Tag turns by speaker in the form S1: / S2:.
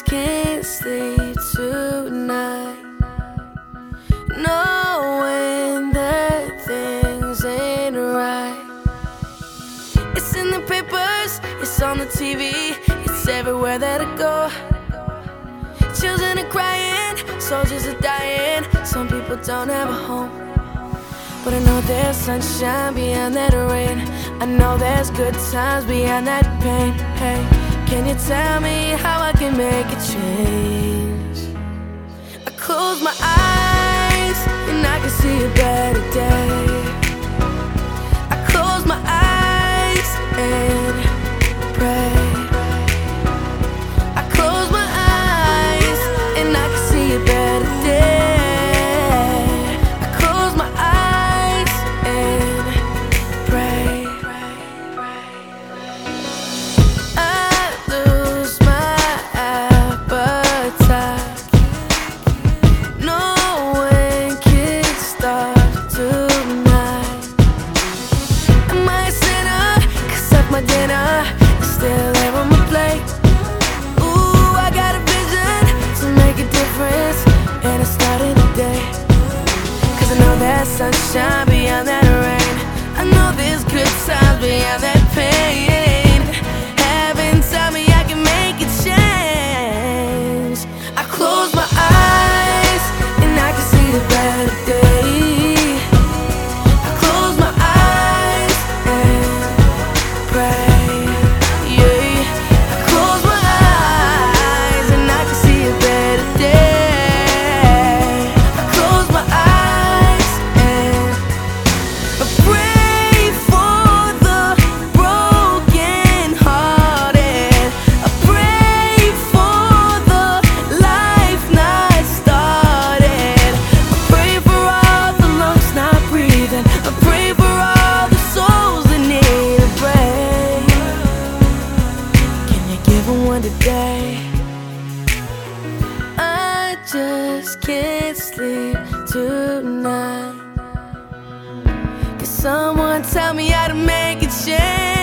S1: just can't sleep tonight, knowing that things ain't right. It's in the papers, it's on the TV, it's everywhere that I go. Children are crying, soldiers are dying, some people don't have a home. But I know there's sunshine beyond that rain, I know there's good times beyond that pain. Hey, can you tell me how I can make a change? I close my eyes and I can see a better day. I close my eyes and pray. I close my eyes and I can see a better day. I close my eyes and pray. I lose my appetite, no one can stop tonight. Am I a sinner? 'Cause of my dinner is still there on my plate. Ooh, I got a vision to make a difference, and it's starting today. 'Cause I know there's sunshine beyond that rain, I know there's good times beyond that pain. Heaven tell me I can make a change. I close my eyes and I can see a better day. I close my eyes and pray. Yeah, I close my eyes and I can see a better day. I close my eyes and I pray for the broken hearted. I pray for the life not started. I pray for all the lungs not breathing. I pray for all the souls that need a break. Can you give them one today? I just can't sleep tonight. Can someone tell me how to make a change?